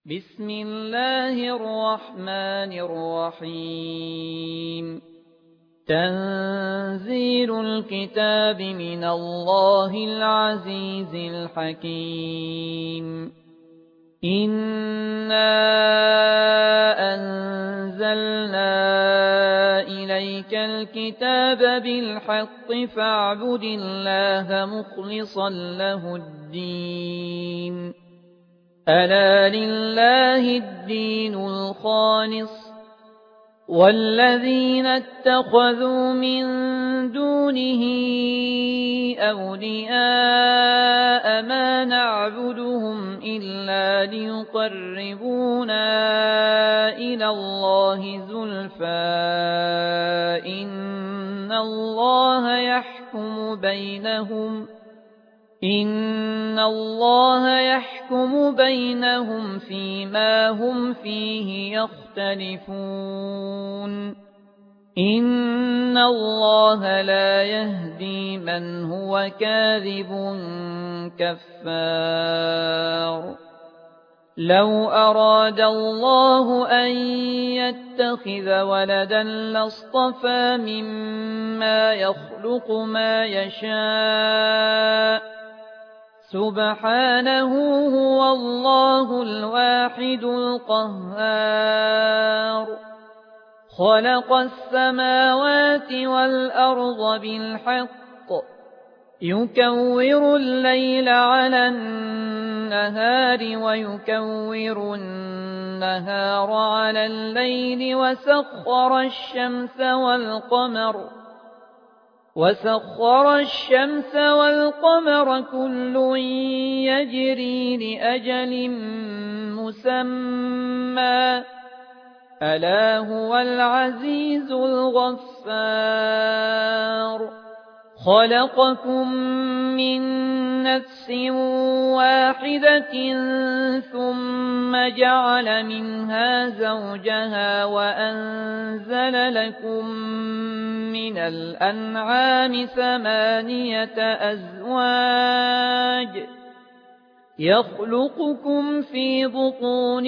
بسم الله الرحمن الرحيم تنزيل الكتاب من الله العزيز الحكيم إنا أنزلنا إليك الكتاب بالحق فاعبد الله مخلصا له الدين ألا لله الدين الخالص والذين اتخذوا من دونه أولياء ما نعبدهم إلا ليقربونا إلى الله زلفى إن الله يحكم بينهم فيما هم فيه يختلفون إن الله لا يهدي من هو كاذب كفار لو أراد الله أن يتخذ ولدا لاصطفى مما يخلق ما يشاء سبحانه هو الله الواحد القهار خلق السماوات والأرض بالحق يكور الليل على النهار ويكور النهار على الليل وسخر الشمس والقمر كل يجري لأجل مسمى ألا هو العزيز الغفار خلقكم من نفس واحدة ثم جعل منها زوجها وأنزل لكم من الأنعام 8 أزواج يخلقكم في بطون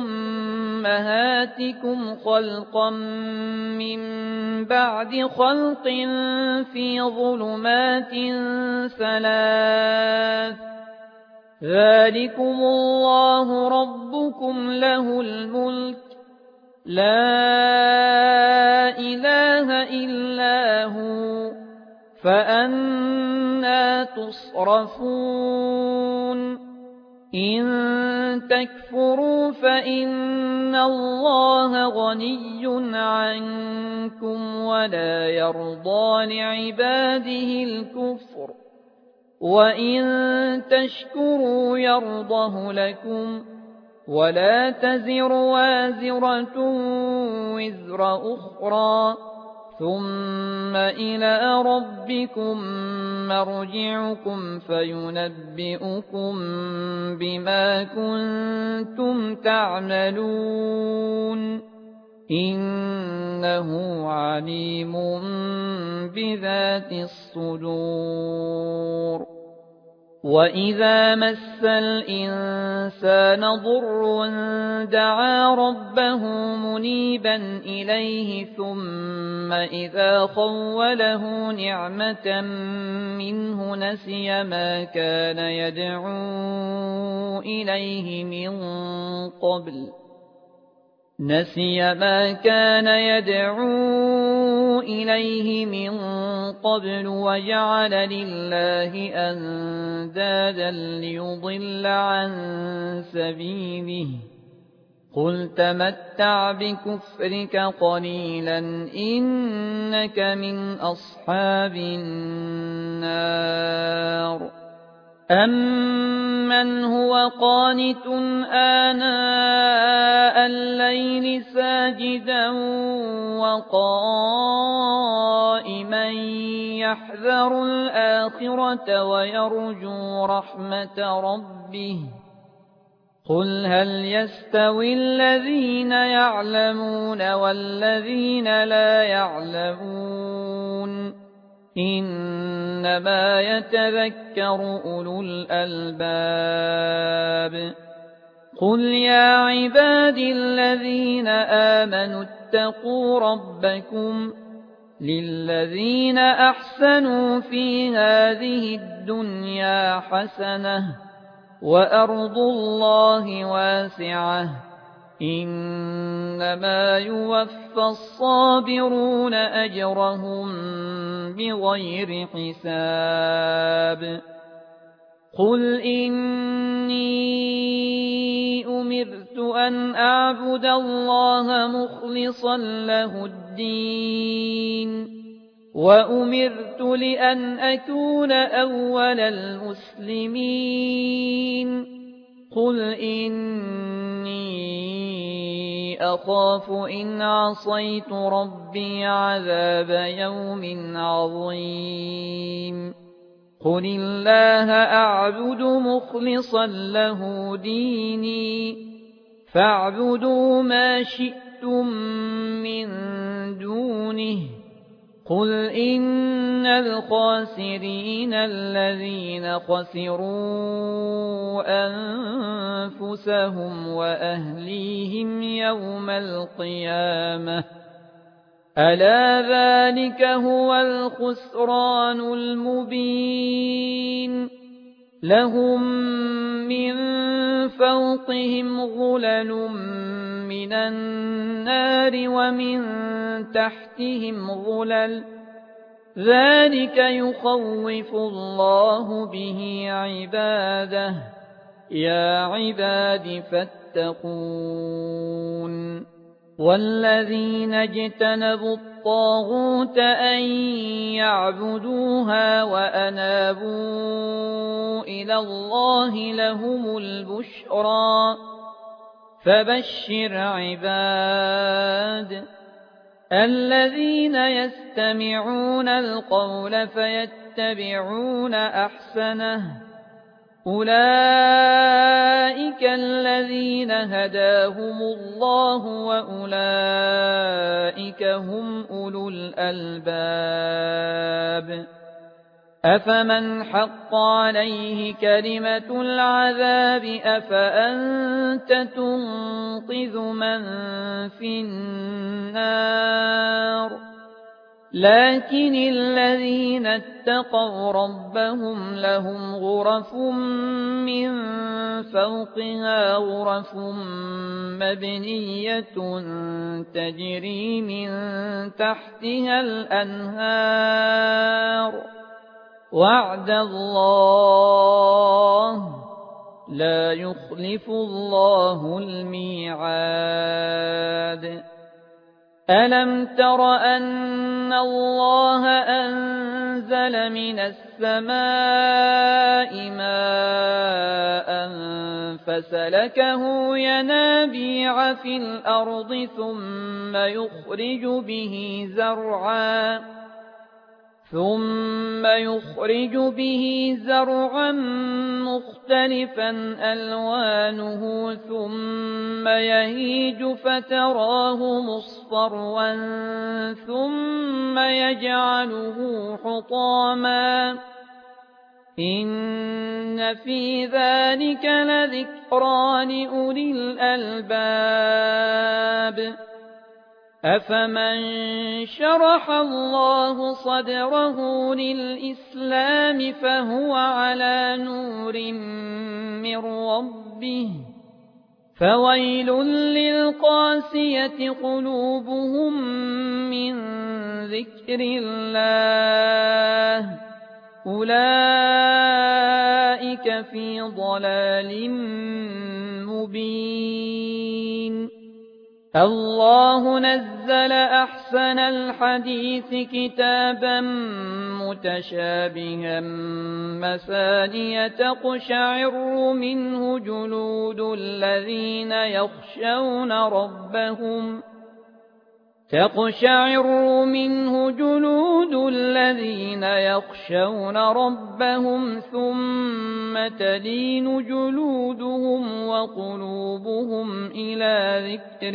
أمهاتكم خلقا من بعد خلق في ظلمات 3 ذلكم الله ربكم له الملك لا إله إلا هو فأنى تصرفون إن تكفروا فإن الله غني عنكم ولا يرضى لعباده الكفر وإن تشكروا يرضه لكم ولا تزر وازرة وزر أخرى ثم إلى ربكم مرجعكم فينبئكم بما كنتم تعملون إنه عليم بذات الصدور وإذا مس الإنسان ضر دعا ربه منيبا إليه ثم إذا خوله نعمة منه نسي ما كان يدعو إليه من قبل وجعل لله أندادا ليضل عن سبيله قل تمتع بكفرك قليلا إنك من أصحاب النار أمن هو قانت آناء الليل ساجدا وقائما يحذر الآخرة ويرجو رحمة ربه قل هل يستوي الذين يعلمون والذين لا يعلمون إنما يتذكر أولو الألباب قل يا عبادي الذين آمنوا اتقوا ربكم للذين أحسنوا في هذه الدنيا حسنة وأرض الله واسعة إنما يوفى الصابرون أجرهم بغير حساب قل إني أمرت أن أعبد الله مخلصا له الدين وأمرت لأن أكون أول المسلمين قل إني أخاف إن عصيت ربي عذاب يوم عظيم قل الله أعبد مخلصا له ديني فاعبدوا ما شئتم من دونه قل إن الخاسرين الذين خسروا أنفسهم وأهليهم يوم القيامة ألا ذلك هو الخسران المبين لهم من فوقهم غلل من النار ومن تحتهم غلل ذلك يخوف الله به عباده يا عباد فاتقون والذين اجتنبوا الطاغوت أن يعبدوها وأنابوا إلى الله لهم البشرى فبشر عباد الذين يستمعون القول فيتبعون أحسنه أولئك الذين هداهم الله وأولئك هم أولو الألباب أفمن حق عليه كلمة العذاب أفأنت تنقذ من في النار لكن الذين اتقوا ربهم لهم غرف من فوقها غرف مبنية تجري من تحتها الأنهار وعد الله لا يخلف الله الميعاد ألم تر أن الله أنزل من السماء ماء فسلكه ينابيع في الأرض ثم يخرج به زرعا مختلفا ألوانه ثم يهيج فتراه مصفرا ثم يجعله حطاما إن في ذلك لذكرى لأولي الألباب أفمن شرح الله صدره للإسلام فهو على نور من ربه فويل للقاسية قلوبهم من ذكر الله أولئك في ضلال مبين الله نزل أحسن الحديث كتابا متشابها مثانية تقشعر منه جلود الذين يخشون ربهم ثم تلين جلودهم وقلوبهم إلى ذكر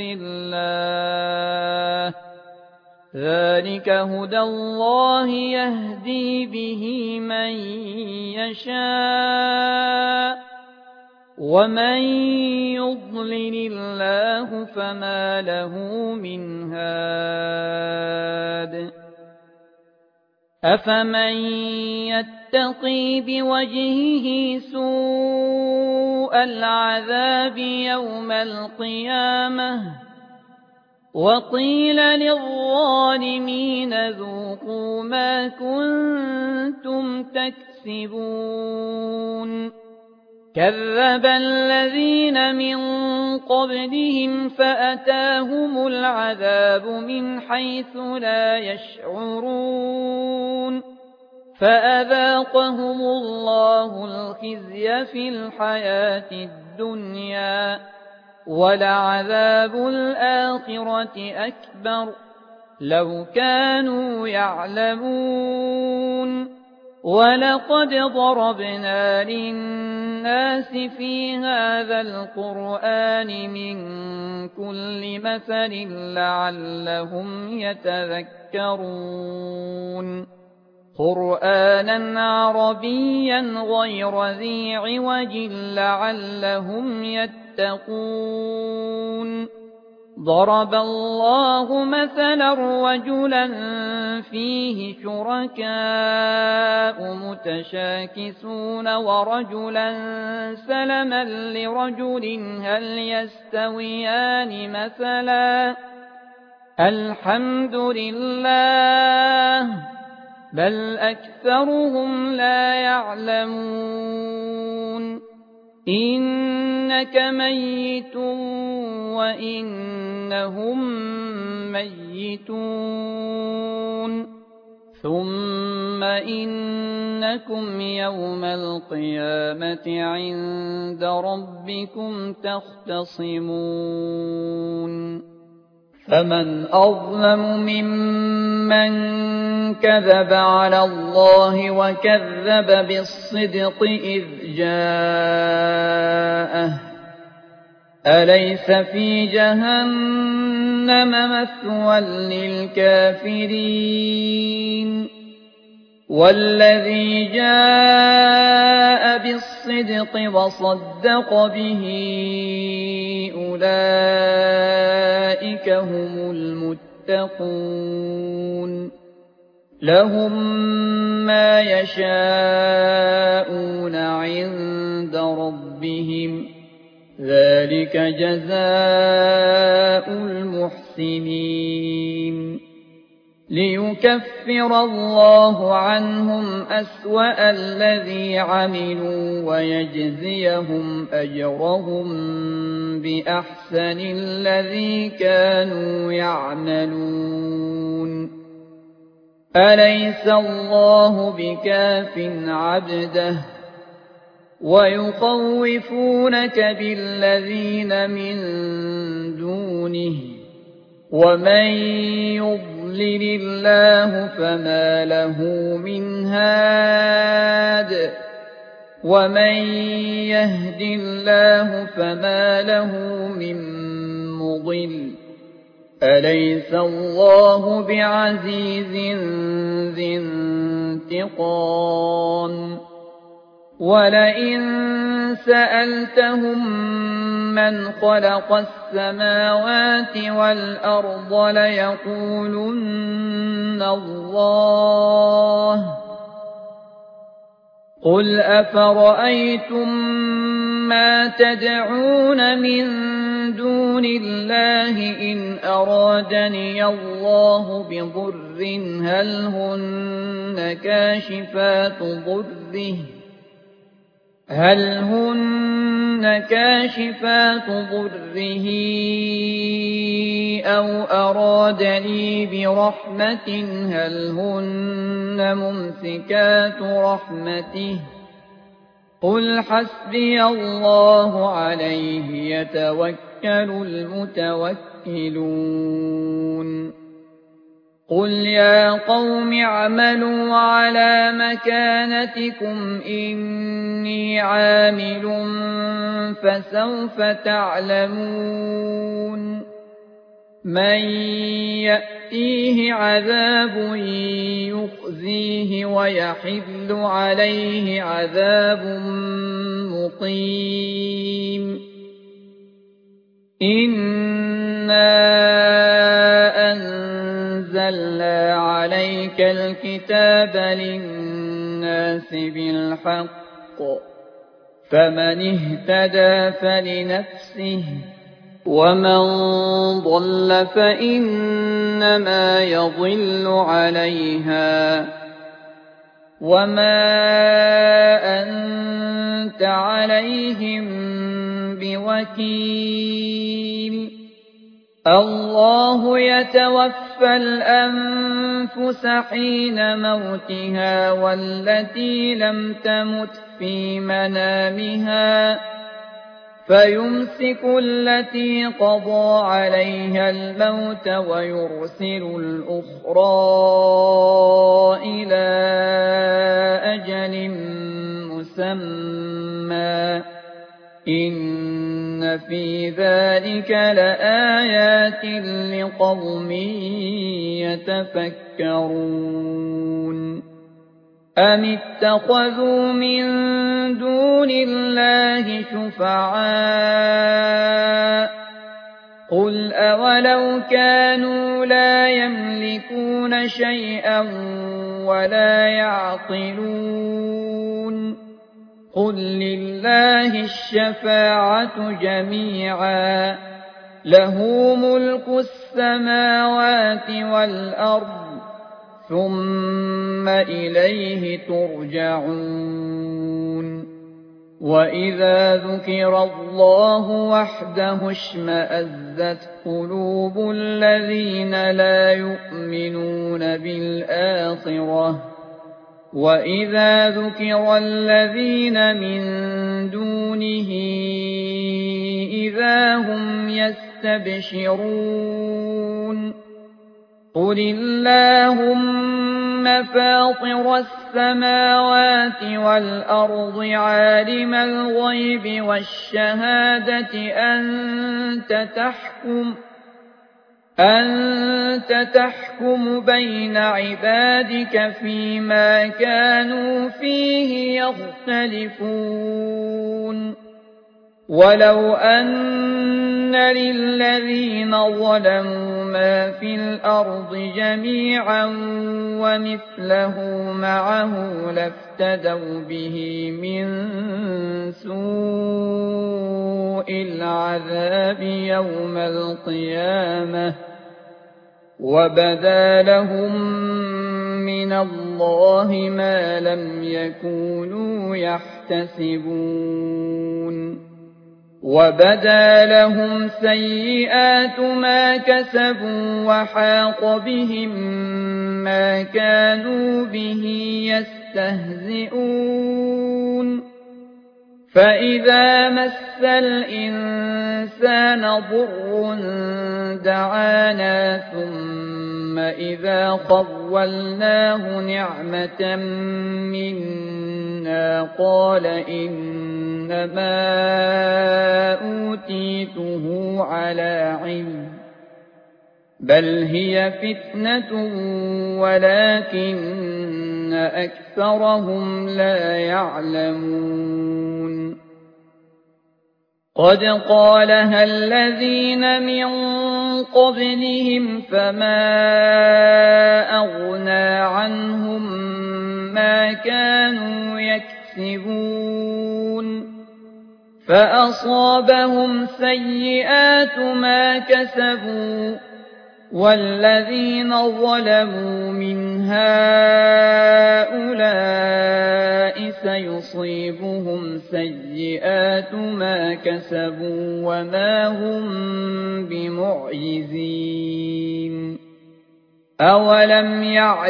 الله ذلك هدى الله يهدي به من يشاء ومن يضلل الله فما له من هاد أفمن يتقي بوجهه سوء العذاب يوم القيامة وقيل للظالمين ذوقوا ما كنتم تكسبون كذب الذين من قبلهم فأتاهم العذاب من حيث لا يشعرون فأذاقهم الله الخزي في الحياة الدنيا ولعذاب الآخرة أكبر لو كانوا يعلمون ولقد ضربنا للناس في هذا القرآن من كل مثل لعلهم يتذكرون قرآنا عربيا غير ذي عوج لعلهم يتقون ضرب الله مثلا رجلا فيه شركاء متشاكسون ورجلا سلما لرجل هل يستويان مثلا الحمد لله بل أكثرهم لا يعلمون إنك ميت وإنهم ميتون ثم إنكم يوم القيامة عند ربكم تختصمون فمن أظلم ممن كذب على الله وكذب بالصدق إذ جاءه أليس في جهنم مثوى للكافرين والذي جاء بالصدق وصدق به أولئك هم المتقون لهم ما يشاءون عند ربهم ذلك جزاء المحسنين ليكفر الله عنهم أسوأ الذي عملوا ويجزيهم أجرهم بأحسن الذي كانوا يعملون أليس الله بكاف عبده ويخوفونك بالذين من دونه ومن يضلل الله فما له من هاد ومن يهد الله فما له من مضل أليس الله بعزيز ذي انتقام ولئن سألتهم من خلق السماوات والأرض ليقولن الله قل أفرأيتم ما تدعون من دون الله إن أرادني الله بضر هل هن كاشفات ضره أو أرادني برحمة هل هن ممسكات رحمته قل حسبي الله عليه يتوكل المتوكلون قل يا قوم اعملوا على مكانتكم إني عامل فسوف تعلمون من يأتيه عذاب يخزيه ويحل عليه عذاب مقيم إنا أنزلنا عليك الكتاب للناس بالحق فمن اهتدى فلنفسه ومن ضل فإنما يضل عليها وما أنت عليهم بوكيل الله يتوفى الأنفس حين موتها والتي لم تمت في منامها فيمسك التي قضى عليها الموت ويرسل الأخرى إلى أجل مسمى إن في ذلك لآيات لقوم يتفكرون أم اتخذوا من دون الله شفعاء قل أولو كانوا لا يملكون شيئا ولا يعقلون قل لله الشفاعة جميعا له ملك السماوات والأرض ثم إليه ترجعون وإذا ذكر الله وحده اشمأزت قلوب الذين لا يؤمنون بالآخرة وإذا ذكر الذين من دونه إذا هم يستبشرون قل اللهم فاطر السماوات والأرض عالم الغيب والشهادة أنت تحكم بين عبادك فيما كانوا فيه يختلفون ولو أن للذين ظلموا ما في الأرض جميعا ومثله معه لافتدوا به من سوء العذاب يوم القيامة وبدا لهم من الله ما لم يكونوا يحتسبون وبدا لهم سيئات ما كسبوا وحاق بهم ما كانوا به يستهزئون فإذا مس الإنسان ضر دعانا ثم إذا خولناه نعمة منا قال إنما أوتيته على علم بل هي فتنة ولكن أكثرهم لا يعلمون قد قالها الذين من قبلهم فما أغنى عنهم ما كانوا يكسبون فأصابهم سيئات ما كسبوا والذين ظلموا من هؤلاء سيصيبهم سيئات ما كسبوا وما هم بمعجزين أولم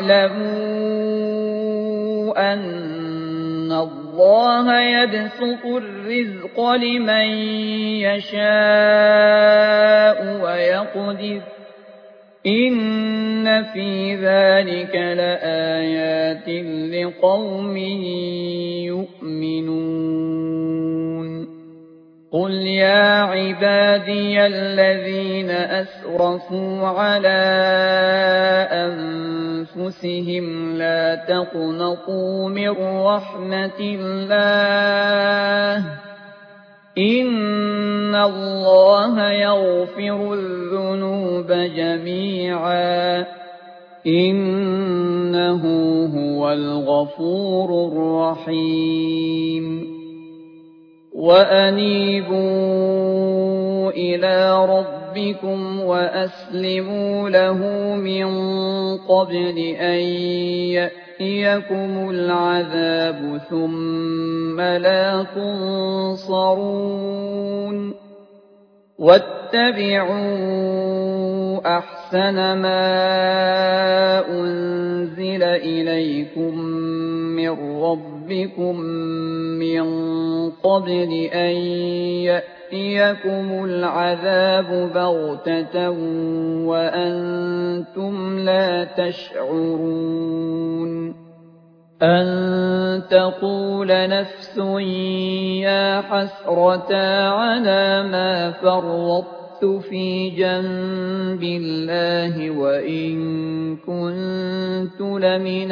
يعلموا أن الله يبسط الرزق لمن يشاء ويقدر إن في ذلك لآيات لقوم يؤمنون قل يا عبادي الذين أسرفوا على أنفسهم لا تقنطوا من رحمة الله إن الله يغفر الذنوب جميعا إنه هو الغفور الرحيم وأنيبوا إلى ربكم وأسلموا له من قبل أن يأتيكم العذاب ثم لا تنصرون واتبعوا أحسن ما أنزل إليكم من ربكم من قبل أن يأتيكم العذاب بغتة وأنتم لا تشعرون أن تقول نفس يا حسرة على ما فرطت في جنب الله وإن كنت لمن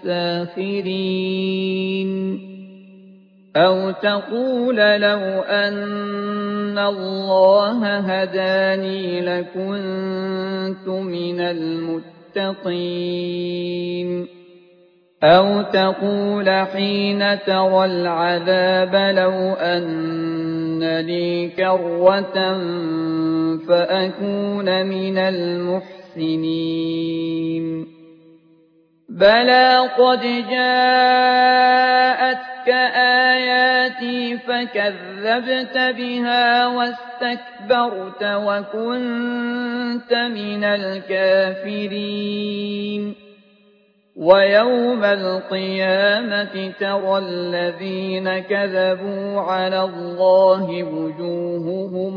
الساخرين أو تقول لو أن الله هداني لكنت من المتقين أو تقول حين ترى العذاب لو أن لي كرة فأكون من المحسنين بلى قد جاءتك آياتي فكذبت بها واستكبرت وكنت من الكافرين ويوم القيامة ترى الذين كذبوا على الله وجوههم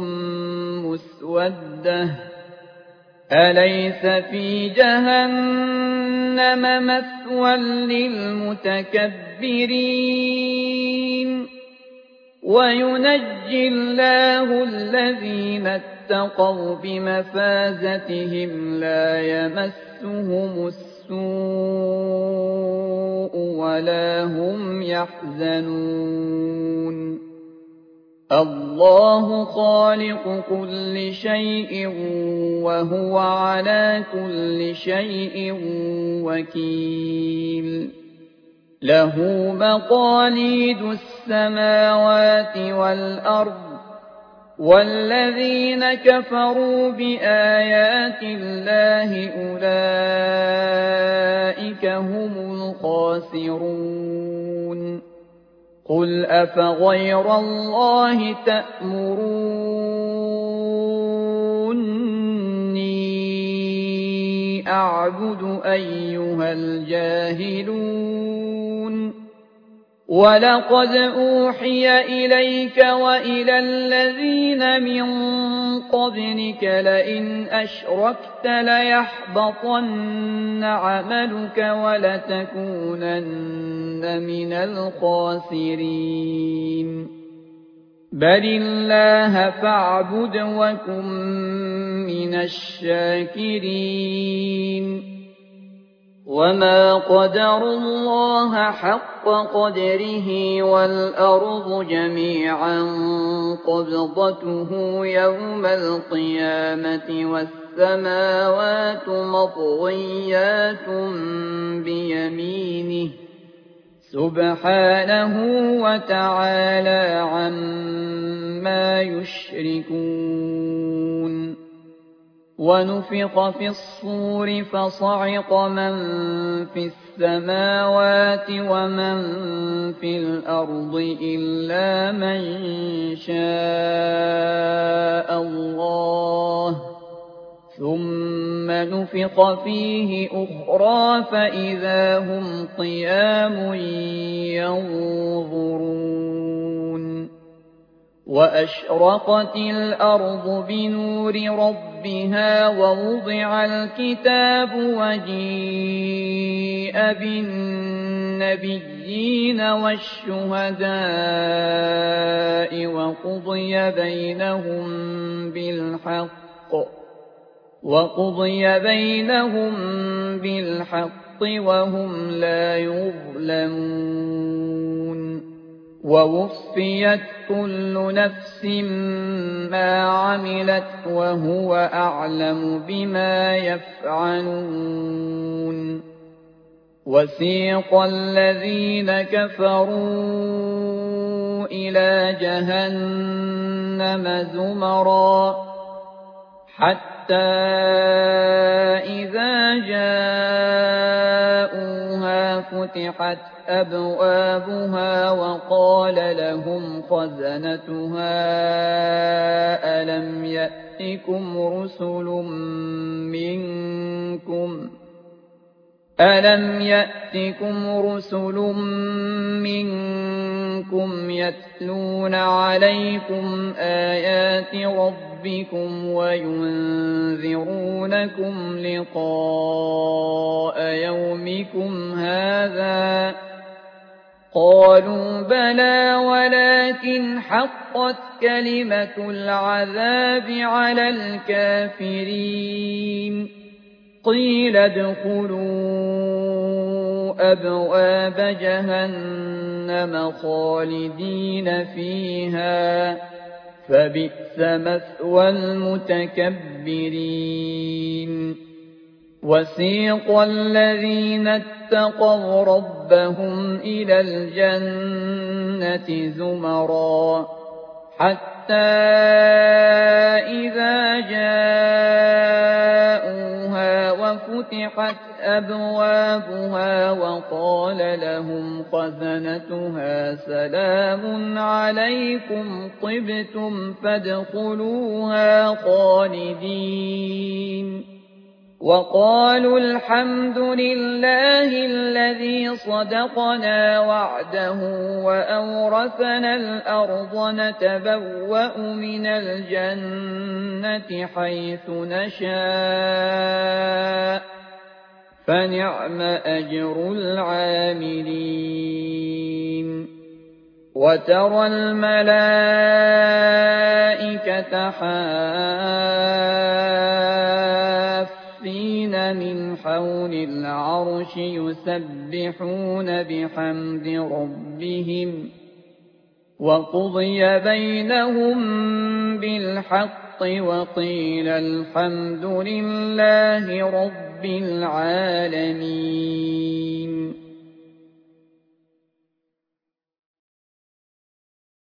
مسودة أليس في جهنم مثوى للمتكبرين وينجي الله الذين اتقوا بمفازتهم لا يمسهم السوء ولا هم يحزنون الله خالق كل شيء وهو على كل شيء وكيل له مقاليد السماوات والأرض والذين كفروا بآيات الله أولئك هم الخاسرون قل أفغير الله تأمروني أعبد أيها الجاهلون ولقد أوحي إليك وإلى الذين من قبلك لئن أشركت ليحبطن عملك ولتكونن من الخاسرين بل الله فاعبد وكن من الشاكرين وما قدروا الله حق قدره والأرض جميعا قبضته يوم القيامة والسماوات مطويات بيمينه سبحانه وتعالى عما يشركون ونفخ في الصور فصعق من في السماوات ومن في الأرض إلا من شاء الله ثم نفخ فيه أخرى فإذا هم قيام ينظرون وأشرقت الأرض بنور ربها ووضع الكتاب وجيء بالنبيين والشهداء وقضي بينهم بالحق وهم لا يظلمون ووفيت كل نفس ما عملت وهو أعلم بما يفعلون وسيق الذين كفروا إلى جهنم زمرا حتى إذا جاءوها فتحت أبوابها وقال لهم خزنتها ألم يأتكم رسل منكم يتلون عليكم آيات ربكم وينذرونكم لقاء يومكم هذا قالوا بلى ولكن حقت كلمة العذاب على الكافرين قيل ادخلوا أبواب جهنم خالدين فيها فبئس مثوى المتكبرين وسيق الذين اتقوا ربهم إلى الجنة زمرا حتى إذا جاءوها وفتحت أبوابها وقال لهم خزنتها سلام عليكم طبتم فادخلوها خالدين وقالوا الحمد لله الذي صدقنا وعده وأورثنا الأرض نتبوأ من الجنة حيث نشاء فنعم أجر العاملين وترى الملائكة حافين من حول العرش يسبحون بحمد ربهم وقضي بينهم بالحق وقيل الحمد لله رب العالمين